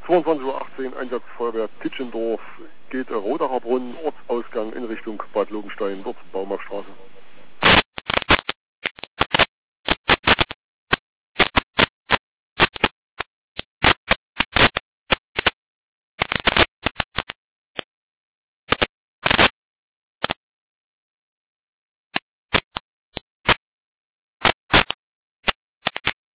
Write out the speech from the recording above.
22:18 Uhr, Einsatzfeuerwehr Titschendorf, geht Rodacher Brunnen, Ortsausgang in Richtung Bad Lobenstein, dort Baumarktstraße.